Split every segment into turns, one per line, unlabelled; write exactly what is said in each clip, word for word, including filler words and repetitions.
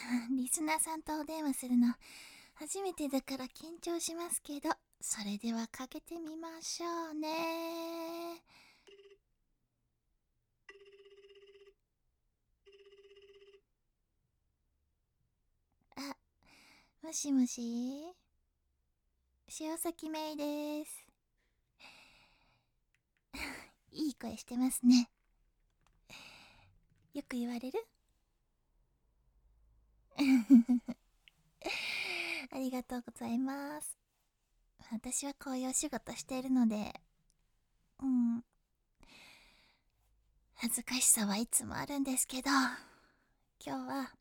リスナーさんとお電話するの初めてだから緊張しますけど、それではかけてみましょうね。あ、もしもし、塩崎めいです。いい声してますね。よく言われる？ありがとうございます。私はこういうお仕事しているので、うん、恥ずかしさはいつもあるんですけど、今日は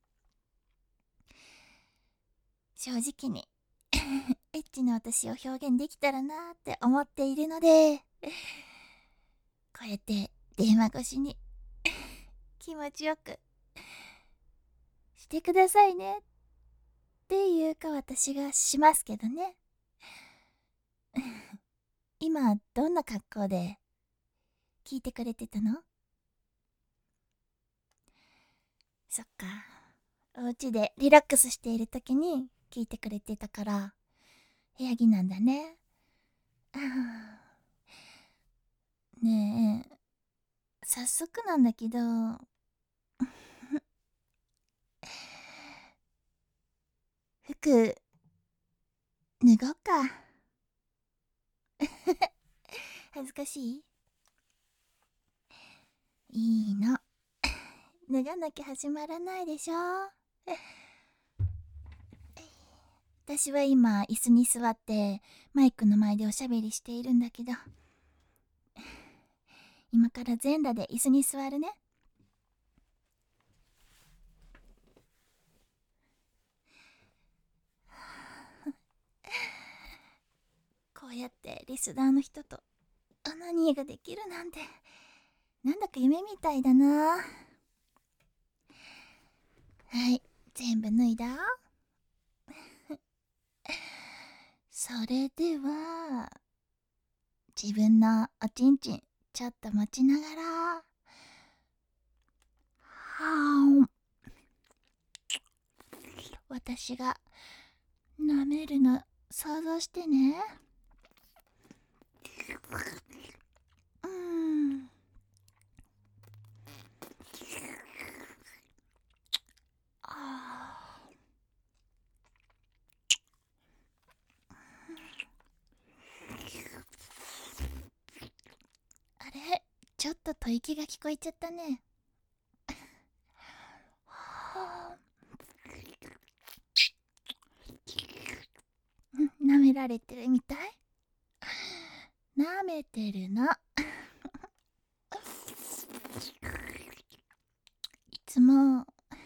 正直にエッチな私を表現できたらなーって思っているので、こうやって電話越しに気持ちよくしてくださいねっていうか私がしますけどね。今どんな格好で聞いてくれてたの？そっか、お家でリラックスしている時に聞いてくれてたから部屋着なんだね。あーねえ、早速なんだけど服脱ごうか。恥ずかしい？いいの。脱がなきゃ始まらないでしょ。私は今椅子に座ってマイクの前でおしゃべりしているんだけど、今から全裸で椅子に座るね。こうやってリスナーの人とオナニーができるなんて、なんだか夢みたいだな。はい、全部脱いだ。それでは自分のおちんちんちょっと持ちながら、はーん、私が舐めるの想像してね。うーん、ああれ、ちょっと吐息が聞こえちゃったね。はあ、舐められてるみたい。舐めてるの。いつも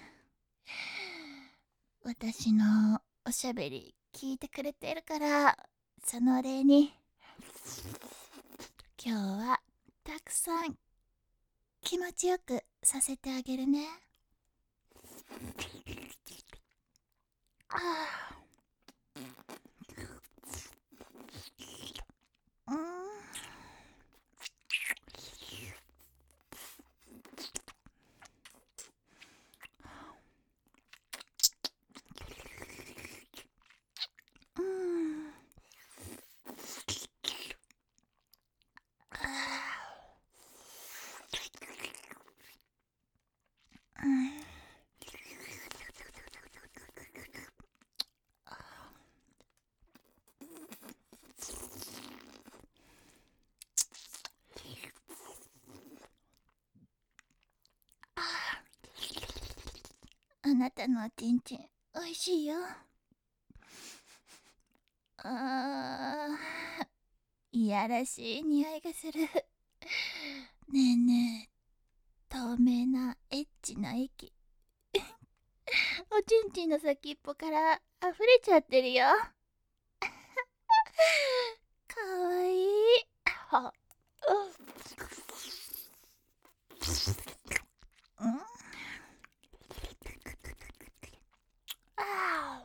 私のおしゃべり聞いてくれてるから、そのお礼に今日はたくさん気持ちよくさせてあげるね。ああ、うん、うん、あー、うん、あー、あなたのおちんちんおいしいよ。あー、いやらしい匂いがする。ねえねえ、透明なエッチな液おちんちんの先っぽから溢れちゃってるよ。かわいい。は、うん、あ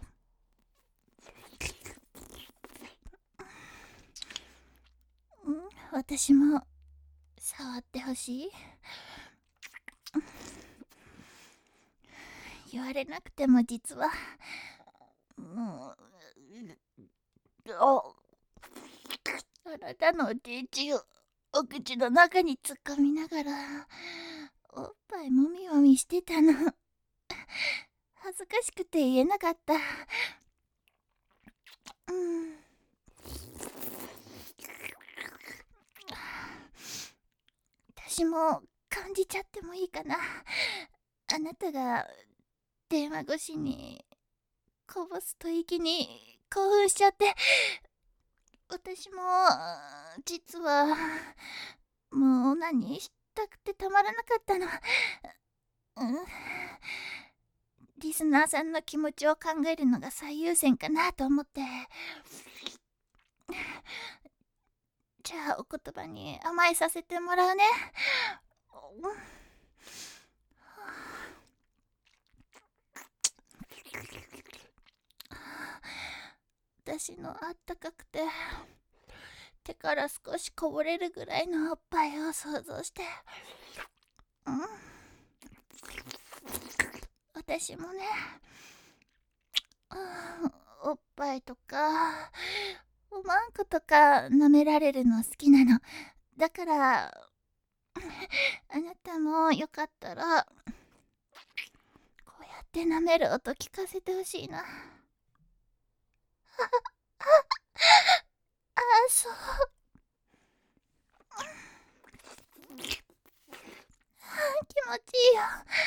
ー、うん、私も触ってほしい。 言われなくても実は、うん、ああなたのおちんちをお口の中に突っ込みながらおっぱいもみもみしてたの。恥ずかしくて言えなかった。うん。私も感じちゃってもいいかな。あなたが電話越しにこぼす吐息に興奮しちゃって、私も実はもう何したくてたまらなかったの。うん。リスナーさんの気持ちを考えるのが最優先かなと思って。じゃあお言葉に甘えさせてもらうね。私のあったかくて手から少しこぼれるぐらいのおっぱいを想像して、うん、私もね、うん、おっぱいとかおまんことか舐められるの好きなの。だからあなたもよかったらこうやって舐める音聞かせてほしいな。あ、そう。気持ちいいよ。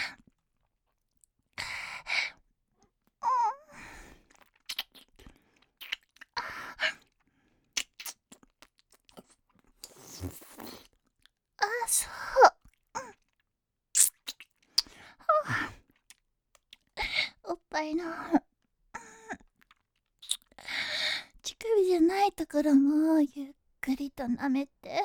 あ、そう。おっぱいの乳首じゃないところもゆっくりと舐めて、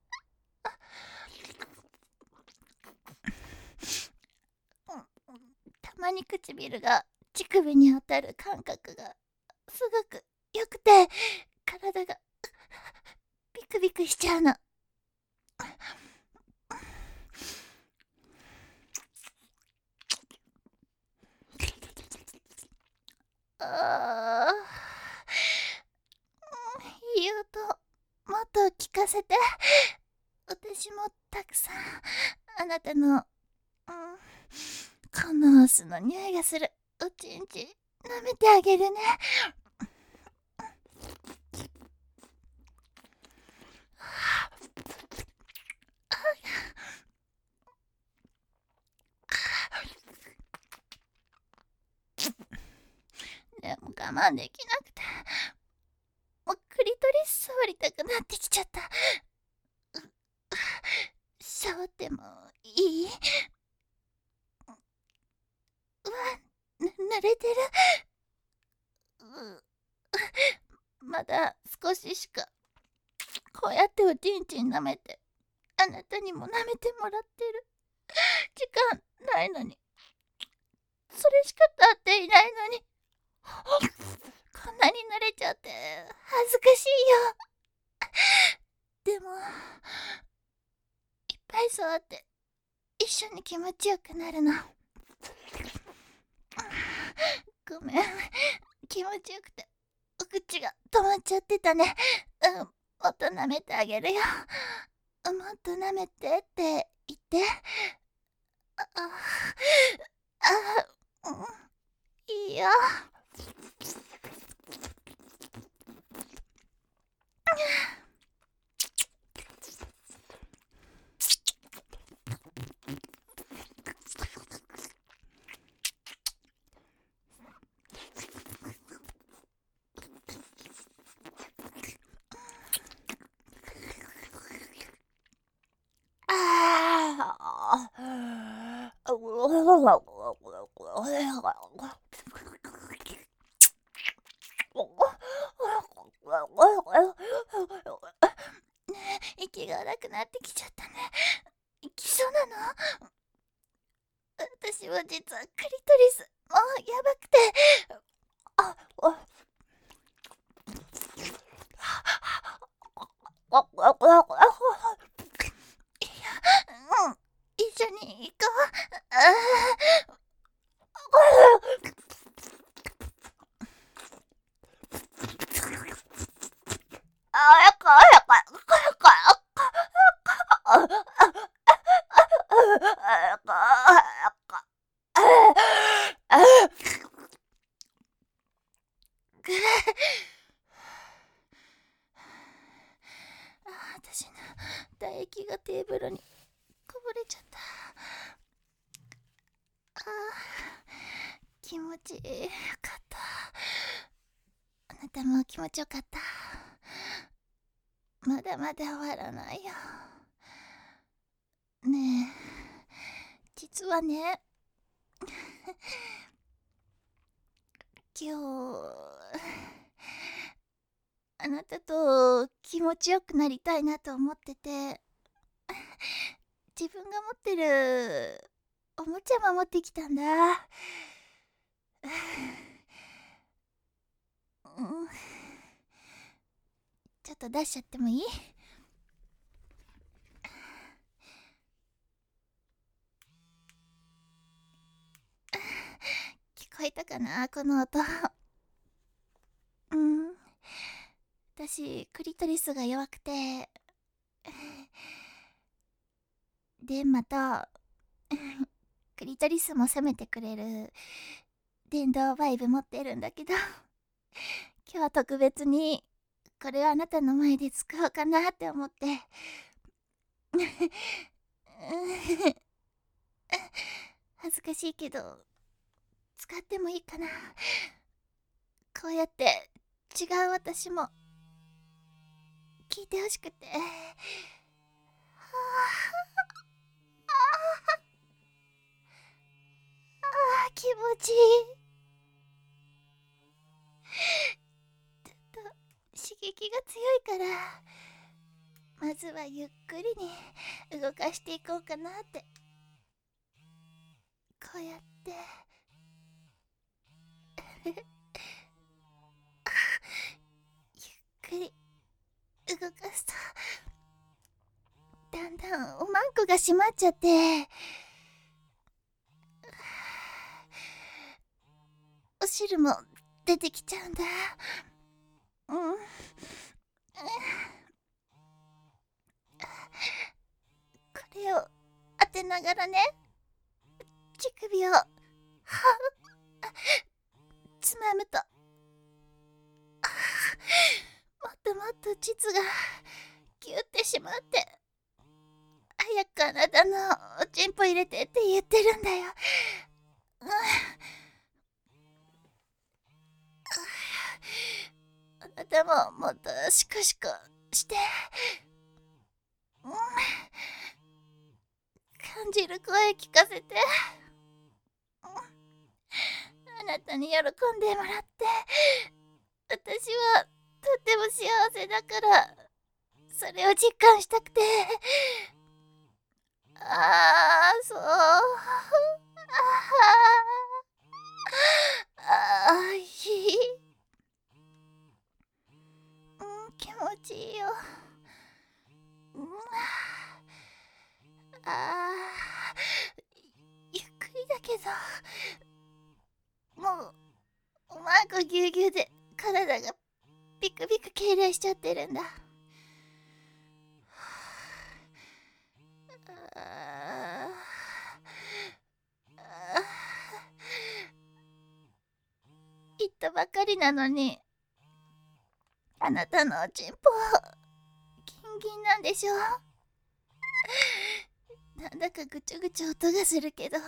たまに唇が乳首に当たる感覚がすごくよくて、体がビクビクしちゃうの。あー、いい音もっと聞かせて。私もたくさんあなたの、うん、このオスの匂いがするおちんち舐めてあげるね。でも我慢できなくて、もうクリトリス触りたくなってきちゃった。触ってもいい？うわ、ぬ濡れてる。うまだ少ししか。こうやっておちんちん舐めてあなたにも舐めてもらってる。時間ないのに、それしか経っていないのに、こんなに慣れちゃって恥ずかしいよ。でもいっぱい触って一緒に気持ちよくなるの。ごめん、気持ちよくてお口が止まっちゃってたね。うん、もっと舐めてあげるよ。もっと舐めてって言って。ああ、うん、いいよ。息が荒くなってきちゃったね。きそうなの？私は実はクリトリスもうやばくて、ああいや、うん、一緒に行こう。あ気持ちよかった。あなたも気持ちよかった。まだまだ終わらないよ。ねえ、実はね、今日、あなたと気持ちよくなりたいなと思ってて、自分が持ってるおもちゃも持ってきたんだ。うん、ちょっと出しちゃってもいい？聞こえたかな、この音。うん、私クリトリスが弱くて、デンマとクリトリスも責めてくれる電動バイブ持ってるんだけど、今日は特別にこれをあなたの前で使おうかなって思って。恥ずかしいけど使ってもいいかな。こうやって違う私も聞いてほしくて。はあ、あー気持ちいい。ちょっと刺激が強いから、まずはゆっくりに動かしていこうかなって。こうやってゆっくり動かすと、だんだんおまんこが締まっちゃって、お汁も出てきちゃうんだ。うん、うん、これを当てながらね、乳首をはつまむと、もっともっと膣がギュってしまって、早くあなたのおちんぽ入れてって言ってるんだよ。うん、あなたももっとシコシコして、うん、感じる声聞かせて、うん、あなたに喜んでもらって、私はとっても幸せだから、それを実感したくて。ああ、そう。ああ、あいい。うん、気持ちいいよ。うん、ああ、ゆっくりだけど、もう、おまんこぎゅうぎゅうで体がビクビク痙攣しちゃってるんだ。ああ、言ったばかりなのに、あなたのおちんぽギンギンなんでしょ。なんだかぐちょぐちょ音がするけど、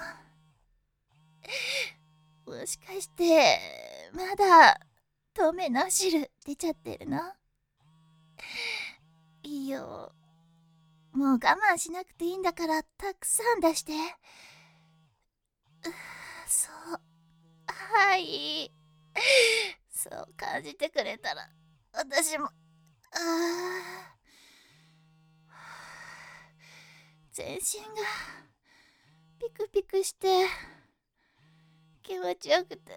もしかしてまだ透明なお汁出ちゃってるの？いいよ、もう我慢しなくていいんだから、たくさん出して。うそう、はい、そう感じてくれたら私も、ああ、全身がピクピクして気持ちよくて、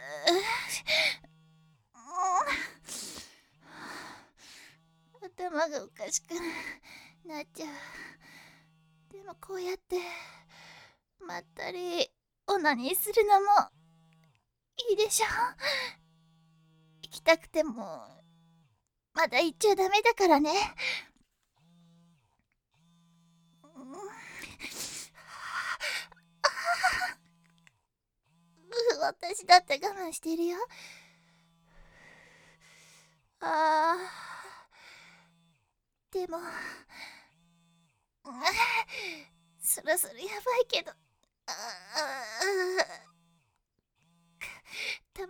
頭がおかしくなっちゃう。でもこうやってまったりオナニーするのもいいでしょ。行きたくてもまだ行っちゃダメだからね。うん、私だって我慢してるよ。あー、でも、そろそろやばいけど、あ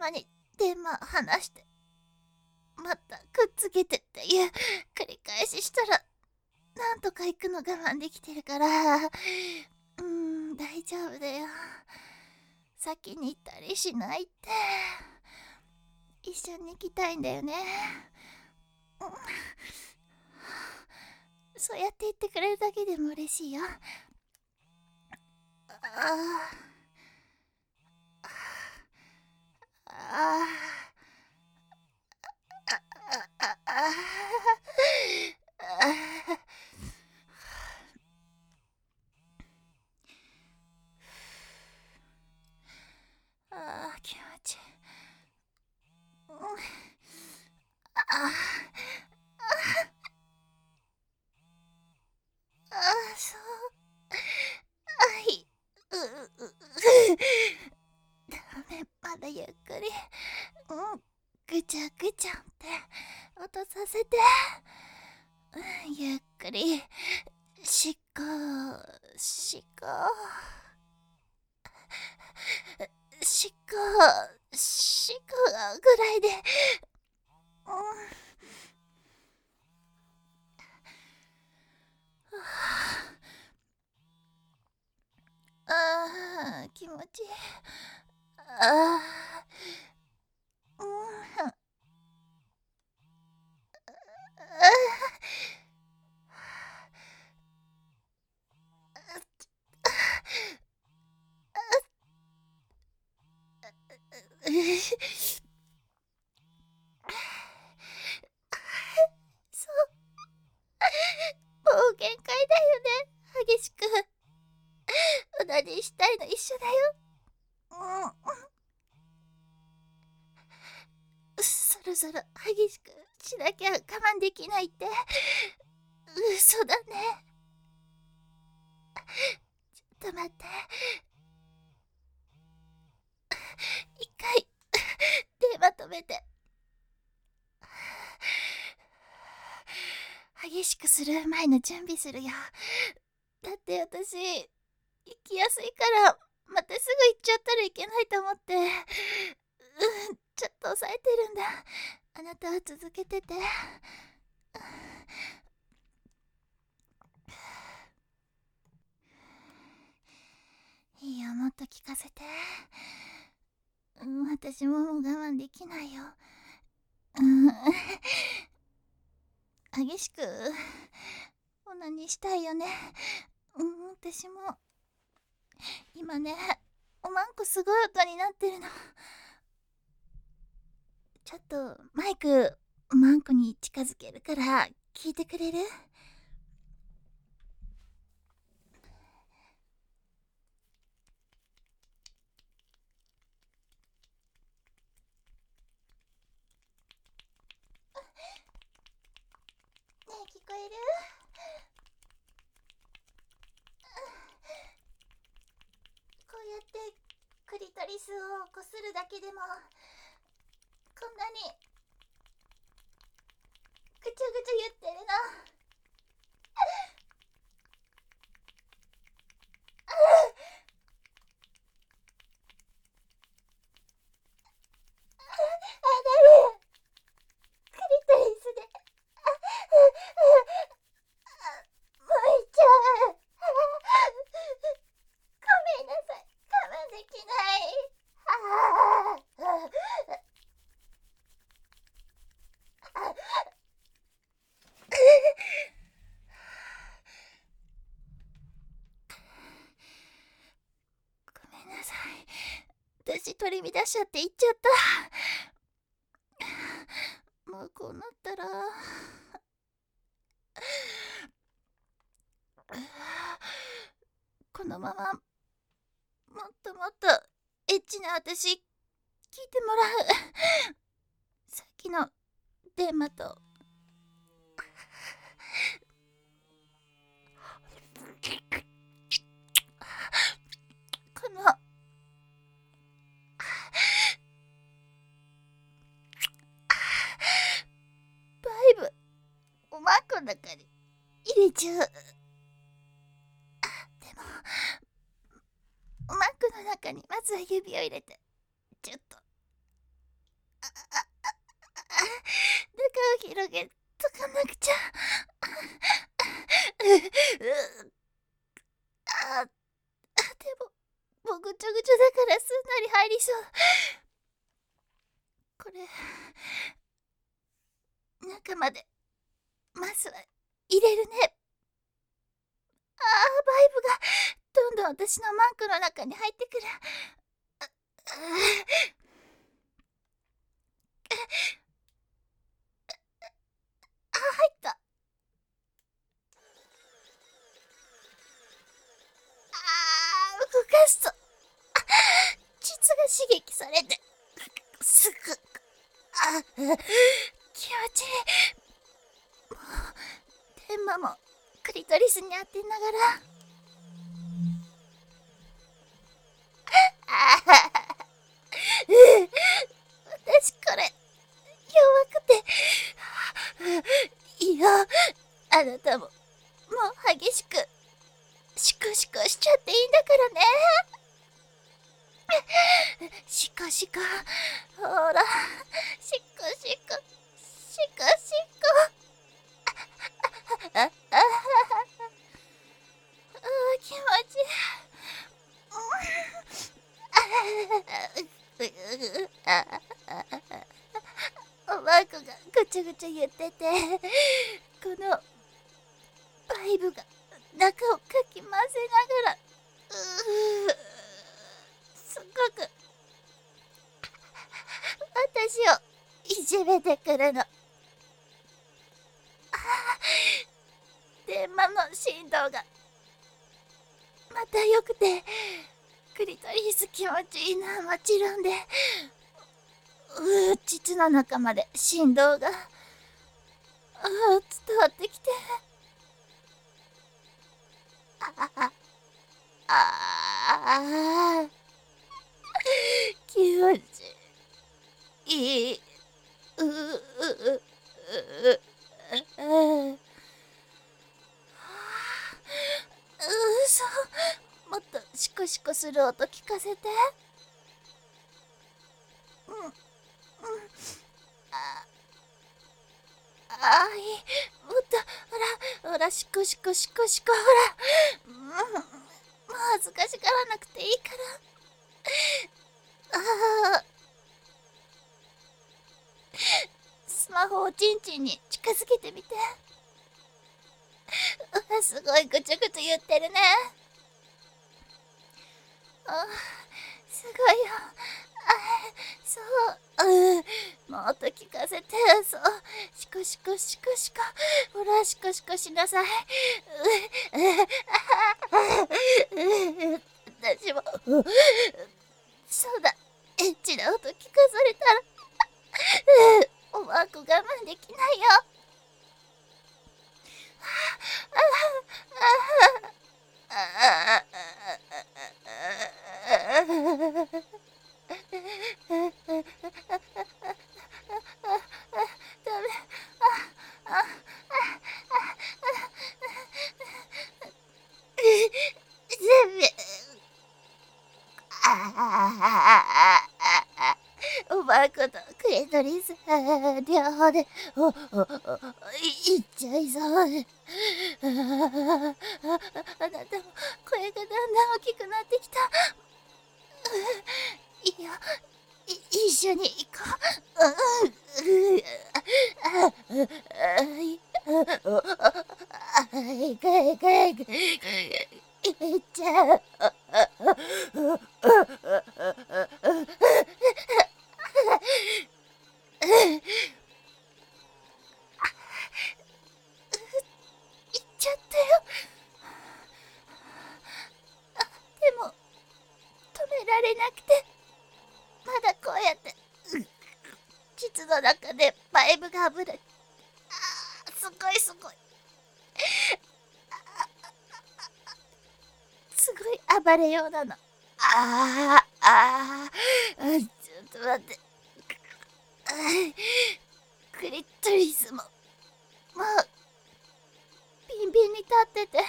間に電話離してまたくっつけてっていう繰り返ししたらなんとか行くの我慢できてるから、うーん大丈夫だよ。先に行ったりしないって。一緒に行きたいんだよね。うん、そうやって言ってくれるだけでも嬉しいよ。ああああああああ気持ちいい。うん、ああああそう。はい。うううダメ、まだゆっくり。うん、ぐちゃぐちゃって音させて。うん、ゆっくり。しこしこしこしこぐらいで。うん、ああ気持ちいい。ああうん、あそう、もう限界だよね。激しく同じしたいの一緒だよ。うん、そろそろ激しくしなきゃ我慢できないって。嘘だね。ちょっと待って。一回電話止めて。激しくする前の準備するよ。だって私行きやすいからまたすぐ行っちゃったらいけないと思って、うん、ちょっと抑えてるんだ。あなたは続けてて。いいよ、もっと聞かせて。うん、私ももう我慢できないよ。うん、激しくオナニーしたいよね。うん、私も今ね、おまんこすごい音になってるの。ちょっとマイクおまんこに近づけるから聞いてくれる？ねえ聞こえる？こうやってクリトリスをこするだけでもこんなにぐちゃぐちゃ言ってるの。あ、ダメ。クリトリスで燃えちゃう。ごめんなさい、我慢できない。ごめんなさい、私取り乱しちゃって言っちゃった。もうこうなったらこのままもっともっとエッチな私聞いてもらう。さっきの電話とこのバイブおまんこの中に入れちゃう。でもおまんこの中にまずは指を入れてちょっと中を広げとかなくちゃ。あ、でも、もうぐちょぐちょだからすんなり入りそう。これ、中まで、まずは入れるね。ああ、バイブが、どんどん私のマンクの中に入ってくる。あ、あ、入った。ああ、動かすと、膣が刺激されて、すぐ、あ、気持ちいい。もう、天馬もクリトリスに当てながら、ああ、私これ弱くて、いや、あなたももう激しくシコシコしちゃっていいんだからね。シコシコ、ほら、シコシコ、シコシコ。ああ、ああ、気持ちいい。おばあ子がぐちゃぐちゃ言ってて、このバイブが中をかき混ぜながら、うーすごく私をいじめてくるの。電話の振動がまた良くて、クリトリス気持ちいいな。もちろんで、うー膣の中まで振動が、あー伝わってきて、ああああ、気持ちいい。ううううううそ、もっとシコシコする音聞かせて。うん、うん、ああー、いい。もっと、ほら、ほら、シコシコシコシコ、ほら。うん、もう恥ずかしがらなくていいから。ああ、スマホをチンチンに近づけてみて。うわ、すごいぐちゃぐちゃ言ってるね。あ、すごいよ。あ、そう、うん、もっと聞かせて。そう、シコシコシコシコ、ほら、シコシコしなさい。ううう私も、うそうだ、エッチな音聞かされたら、うおばあ子我慢できないよ。ああ、ダメ。ああ、全部。ああ、おばあ子とクレトリス両方でおおおいっちゃいそう。あなたも声がだんだん大きくなってきた。いいよ、い一緒に行こう。ああい行く行く行く行っちゃう。行っちゃったよ。でも止められなくて、まだこうやって膣の中でバイブがあぶれ、あーすごいすごいすごい暴れようなの。あーあー、ちょっと待って。あークリトリスももうビンビンに立ってて、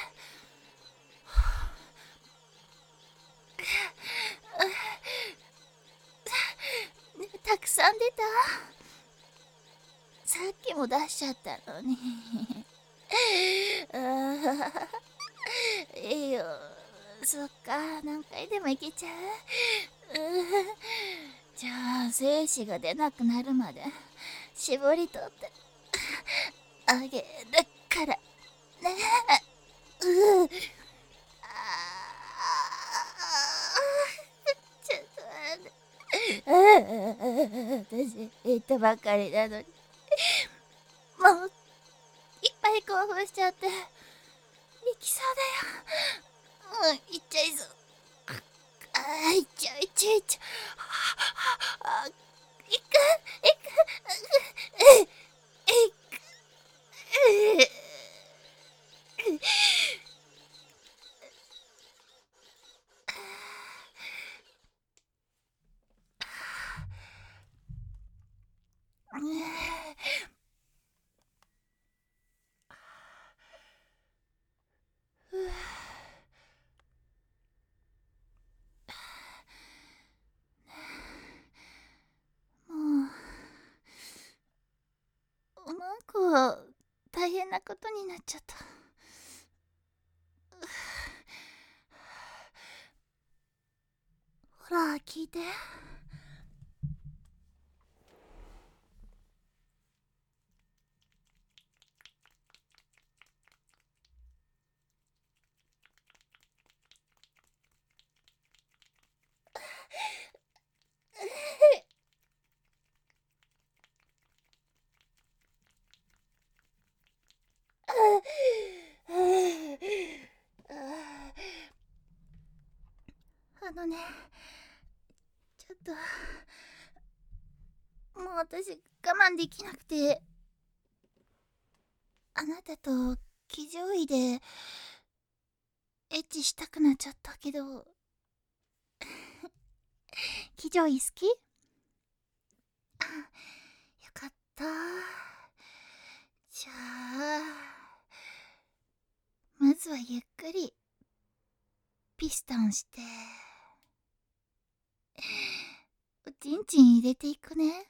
たくささんでた。さっきも出しちゃったのに。あーいいよ。そっか、何回でもいけちゃう。じゃあ精子が出なくなるまで絞り取ってあげるからね。うあちょっと待って。私言ったばっかりなのにもういっぱい興奮しちゃって行きそうだよ。うん、行っちゃいそう。ああ、行っちゃう行っちゃう行っちゃう。ああ、行く行く行く。もうなんか大変なことになっちゃった。ほら聞いて。あのね、ちょっともう私我慢できなくて、あなたと騎乗位でエッチしたくなっちゃったけど。騎乗位好き？あ、よかった。じゃあまずはゆっくりピストンしておちんちん入れていくね。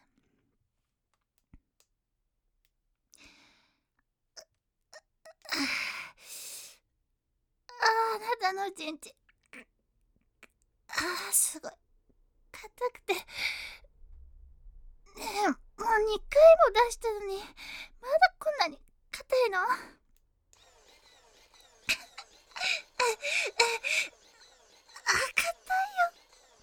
ああ、あなたのおちんちん、ああ、すごい硬くて。ねえ、もうにかいも出したのにまだこんなに硬いの？あ、硬いよ。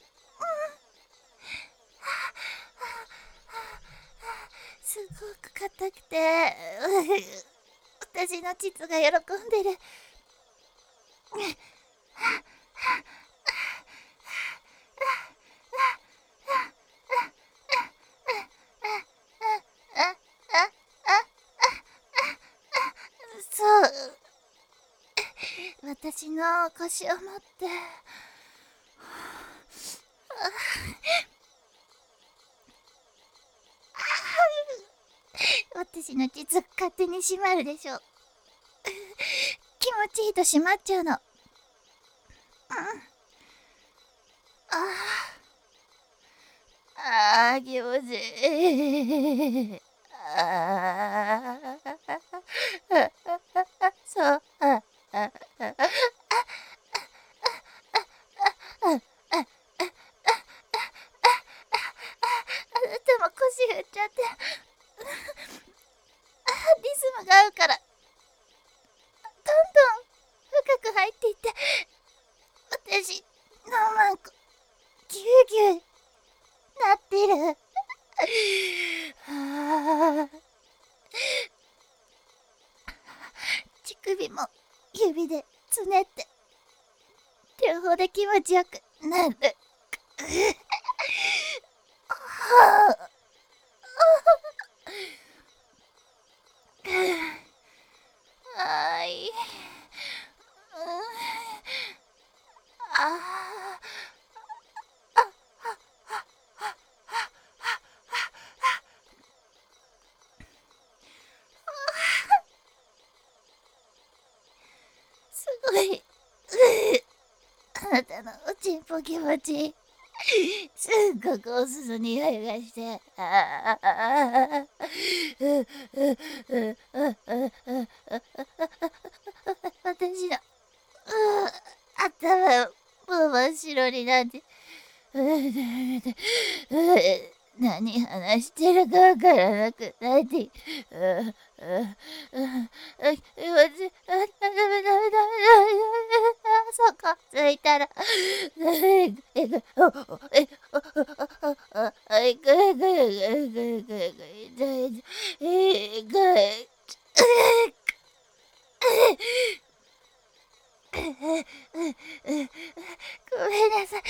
すごく硬くて私の膣が喜んでる。そう、私の腰を持って私の膣勝手に閉まるでしょ。気持ちいいと閉まっちゃうの。うん、ああ、ああ、気持ちいい。ああ、そう、ああ、あなたも腰振っちゃって、リズムが合うからどんどん深く入っていって、私のマンコギューギューなってる。ああ、乳首も指でつねって両方で気持ちよくなる。はあ、あい、あすごい。あなたのおちんぽ気持ちいい。 すっごくお酢の匂いがして、ああ、うううううう私の、う頭、もう真っ白になって、うう何話してるかわからなくなって、うううう気持ち、あ、ダメダメダメダメダメ、そこ着いたら、えぐえぐ、おおえ、おおおおおえぐえぐえぐえぐえぐえぐえぐえぐえごめんなさい。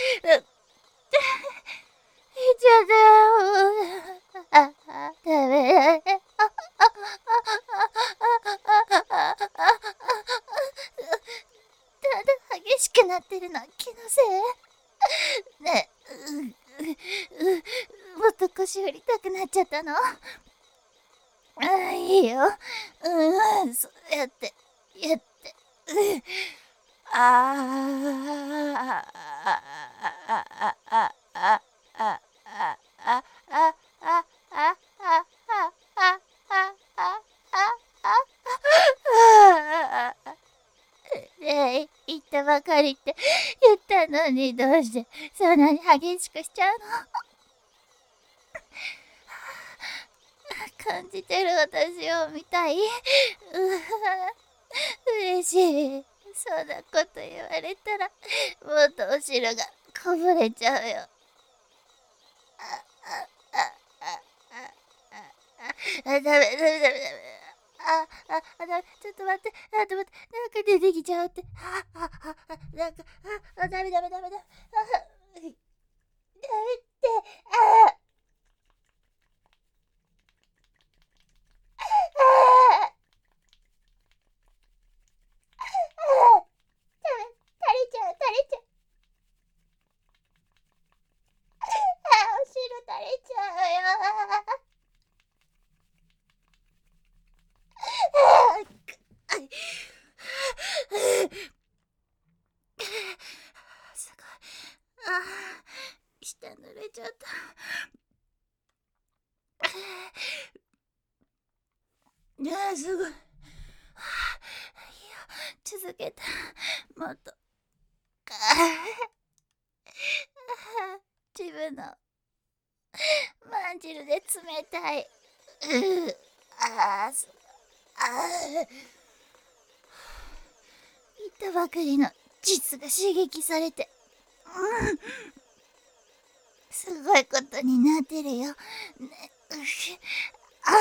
ちょっと、あ、あ、ダメだね。だんだん激しくなってるの、気のせいねえ、う、う、う、もっと腰振りたくなっちゃったの？あ、いいよ。うん、そうやって、やって、うん。ああ、ああ、ああ、ああ、ああ、ああ、ああ、ああ、ねえ、言ったばかりって言ったのに、どうしてそんなに激しくしちゃうの？感じてる私を見たい？うわ、嬉しい。そんなこと言われたら、もっとお汁がこぼれちゃうよ。あ、あ、あ、あ、あ、あ、あ、ダメ、ダメ、ダメ、ダメ。あ、あ、あ、ダメ、ちょっと待って、あ、待って、なんか出てきちゃうって。あ、あ、あ、あ、なんか、あ、あ、ダメ、ダメ、ダメ、ダメ。あ、ダメって、あ、あ、あ、ダメ、垂れちゃう、垂れちゃう。あ、お汁垂れちゃうよ。すごい。ああ、下濡れちゃった。いや、すごい。いや、続けた。もっと。自分のまんじるで冷たい。うああ、そああ。言ったばかりの膣が刺激されて、うん、すごいことになってるよ。ね、あ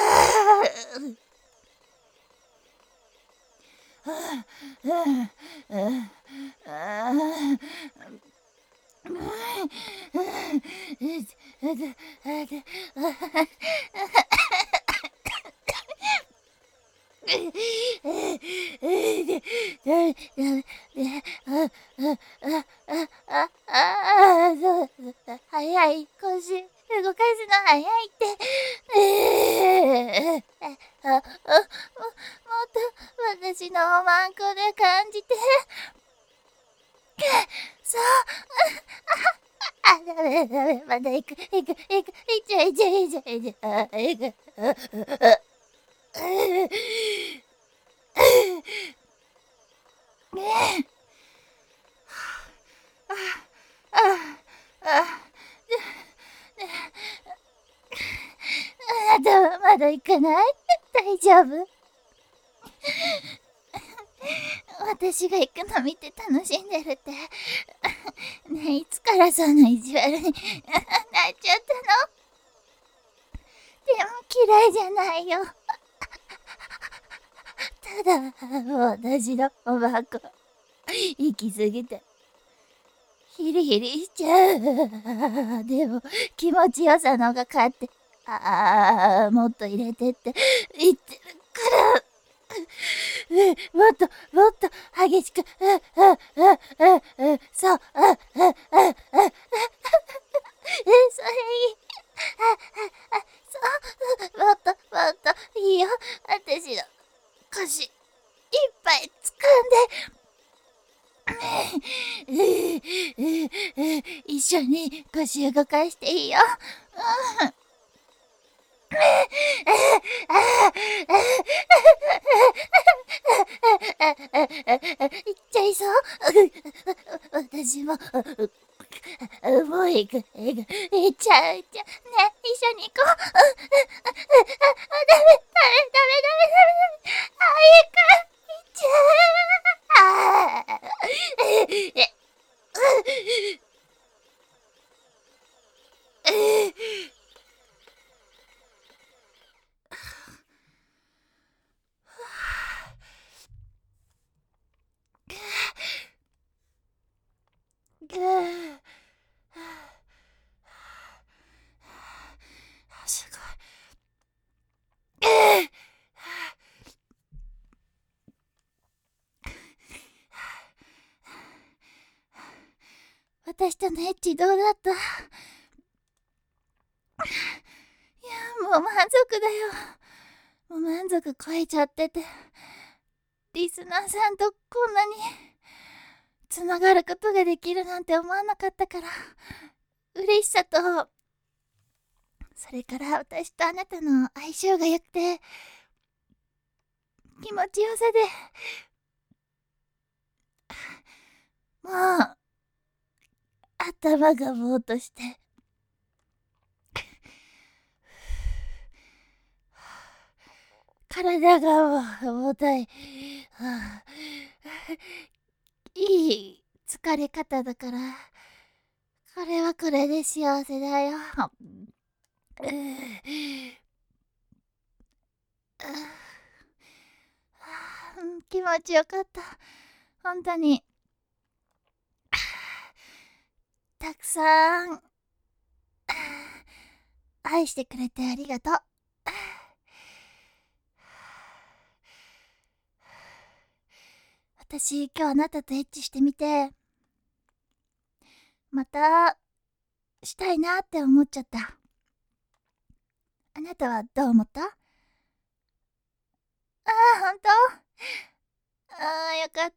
あ、ああ、ああ、早い、腰動かすの早いって。あ、あ、もっと私のおまんこで感じて。そう。あ、ダメダメ、まだ行く、行く、行く、行っちゃいっちゃいっちゃいっちゃい、あ、行く。あ、あ、ねえ。あ、あ、あ、あなたはまだ行かない？大丈夫？私が行くの見て楽しんでるって。ねえ、いつからそんな意地悪になっちゃったの？でも嫌いじゃないよ。ただ、私のおばあこ、行き過ぎて、ヒリヒリしちゃう。でも、気持ちよさのが勝って、ああ、もっと入れてって言ってるから、もっと、もっと激しく、うん、うん、うん、うん、そう、うん、うん、うん、うん、それいい。あ、あ、そう、もっと、もっと、いいよ。私の腰、いっぱい掴んで、一緒に腰動かしていいよ。うん。いっちゃいそう。私ももう行く。行く。行っちゃう。行っちゃう。ね、一緒に行こう。ダメ、ダメ、ダメ、ダメ、ダメ、ダメ。早く行っちゃう。すごい。私とのエッチどうだった？いや、もう満足だよ。もう満足超えちゃってて、リスナーさんとこんなにつながることができるなんて思わなかったから、嬉しさと、それから私とあなたの相性が良くて、気持ちよさで、もう、頭がぼーっとして、体が重たい。はあ、いい疲れ方だから、これはこれで幸せだよ。うう気持ちよかった。本当に。たくさん愛してくれてありがとう。私、今日あなたとエッチしてみて、またしたいなって思っちゃった。あなたはどう思った？ああ、ほんと？ああ、よかった。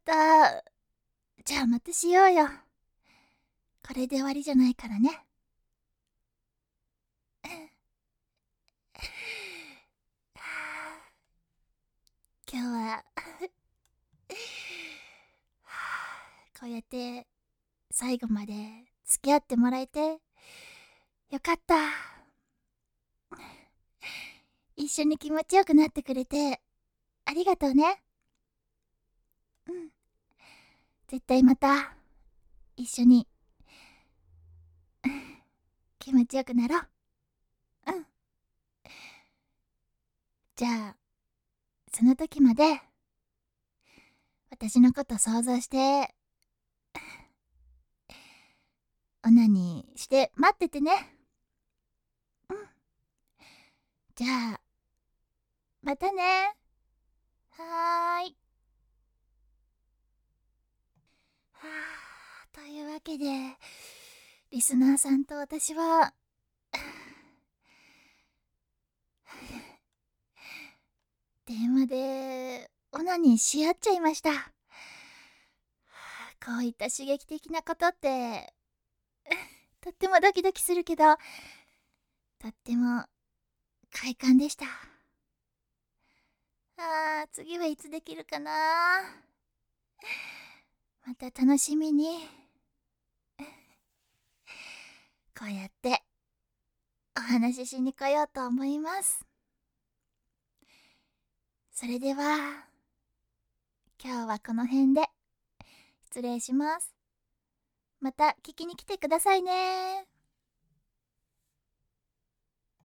じゃあまたしようよ。これで終わりじゃないからね。今日はこうやって最後まで付き合ってもらえてよかった。一緒に気持ちよくなってくれてありがとうね。うん。絶対また一緒に気持ちよくなろう。うん。じゃあ、その時まで私のこと想像してオナニーして待っててね。うん。じゃあ、またね。はーい。はあ、というわけで、リスナーさんと私は、電話でオナニーし合っちゃいました。こういった刺激的なことって、とってもドキドキするけど、とっても快感でした。あー、次はいつできるかな。また楽しみに、こうやってお話ししに来ようと思います。それでは、今日はこの辺で失礼します。また聞きに来てくださいね。